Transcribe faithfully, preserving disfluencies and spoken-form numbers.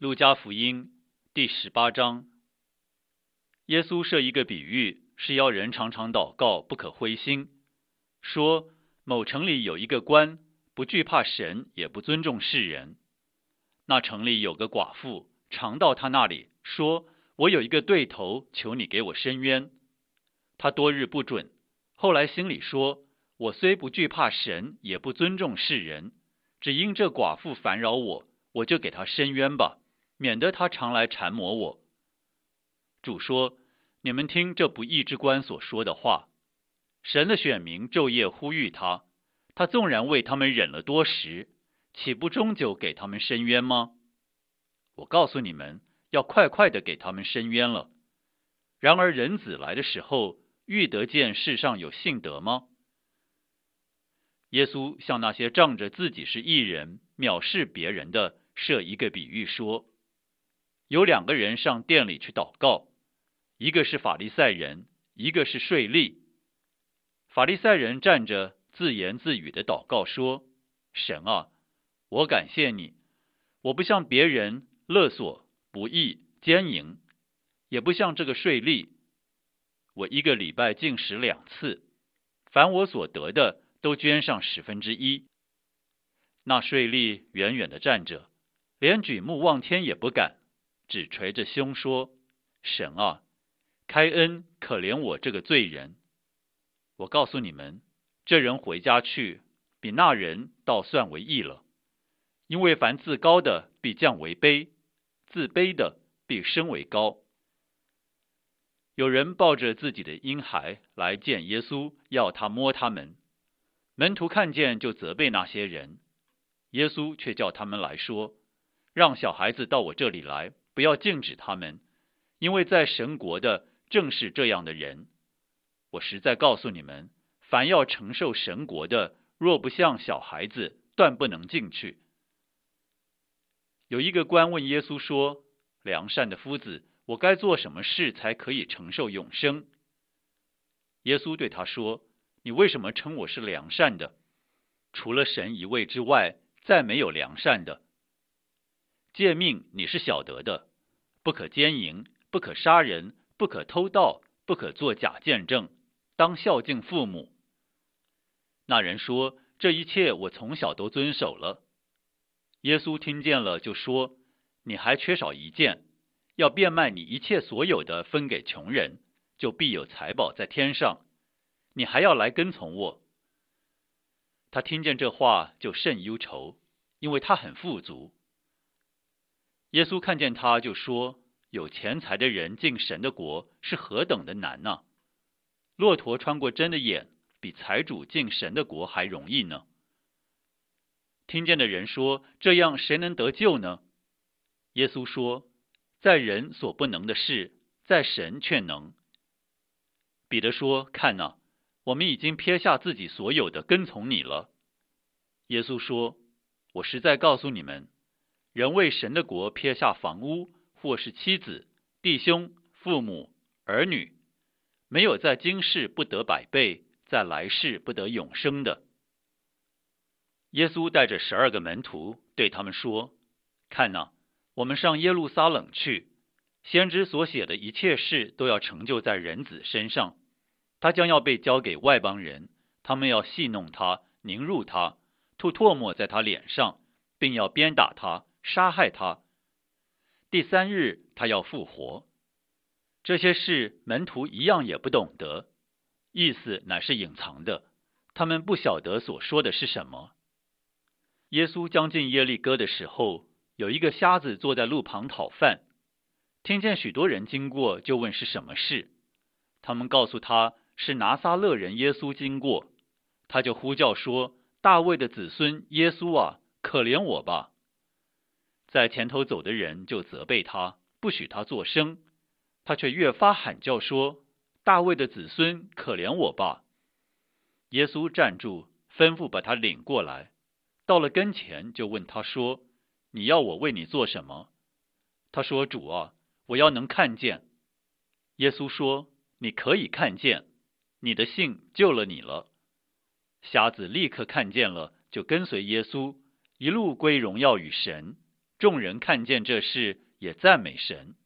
路加福音第十八章，耶稣设一个比喻，是要人常常祷告，不可灰心。说某城里有一个官，不惧怕神，也不尊重世人。那城里有个寡妇，常到他那里，说：我有一个对头，求你给我伸冤。他多日不准，后来心里说：我虽不惧怕神，也不尊重世人，只因这寡妇烦扰我，我就给他伸冤吧，免得他常来缠磨我。主说：你们听这不义之官所说的话。神的选民昼夜呼吁他，他纵然为他们忍了多时，岂不终究给他们伸冤吗？我告诉你们，要快快的给他们伸冤了。然而人子来的时候，遇得见世上有信德吗？耶稣向那些仗着自己是义人，藐视别人的，设一个比喻说：有两个人上殿里去祷告，一个是法利赛人，一个是税吏。法利赛人站着自言自语的祷告说：神啊，我感谢你，我不像别人勒索、不义、奸淫，也不像这个税吏。我一个礼拜禁食两次，凡我所得的都捐上十分之一。那税吏远远的站着，连举目望天也不敢，只捶着胸说：神啊，开恩可怜我这个罪人。我告诉你们，这人回家去，比那人倒算为义了。因为凡自高的必降为卑，自卑的必升为高。有人抱着自己的婴孩来见耶稣，要他摸他们。门徒看见就责备那些人，耶稣却叫他们来说：让小孩子到我这里来，不要禁止他们，因为在神国的正是这样的人。我实在告诉你们，凡要承受神国的，若不像小孩子，断不能进去。有一个官问耶稣说：良善的夫子，我该做什么事才可以承受永生？耶稣对他说：你为什么称我是良善的？除了神一位之外，再没有良善的。诫命你是晓得的，不可奸淫，不可杀人，不可偷盗，不可作假见证，当孝敬父母。那人说：这一切我从小都遵守了。耶稣听见了就说：你还缺少一件，要变卖你一切所有的，分给穷人，就必有财宝在天上。你还要来跟从我。他听见这话就甚忧愁，因为他很富足。耶稣看见他就说：有钱财的人进神的国是何等的难呢？骆驼穿过针的眼，比财主进神的国还容易呢。听见的人说：这样谁能得救呢？耶稣说：在人所不能的事，在神却能。彼得说：看哪，我们已经撇下自己所有的，跟从你了。耶稣说：我实在告诉你们，人为神的国撇下房屋，或是妻子、弟兄、父母、儿女，没有在今世不得百倍，在来世不得永生的。耶稣带着十二个门徒对他们说：看哪，我们上耶路撒冷去，先知所写的一切事都要成就在人子身上。他将要被交给外邦人，他们要戏弄他，凌辱他，吐唾沫在他脸上，并要鞭打他，杀害他。第三日他要复活。这些事门徒一样也不懂得，意思乃是隐藏的，他们不晓得所说的是什么。耶稣将近耶利哥的时候，有一个瞎子坐在路旁讨饭，听见许多人经过，就问是什么事。他们告诉他是拿撒勒人耶稣经过，他就呼叫说：大卫的子孙耶稣啊，可怜我吧。在前头走的人就责备他，不许他作声，他却越发喊叫说：大卫的子孙，可怜我吧。耶稣站住，吩咐把他领过来，到了跟前就问他说：你要我为你做什么？他说：主啊，我要能看见。耶稣说：你可以看见，你的信救了你了。瞎子立刻看见了，就跟随耶稣，一路归荣耀与神， 众人看见这事，也赞美神。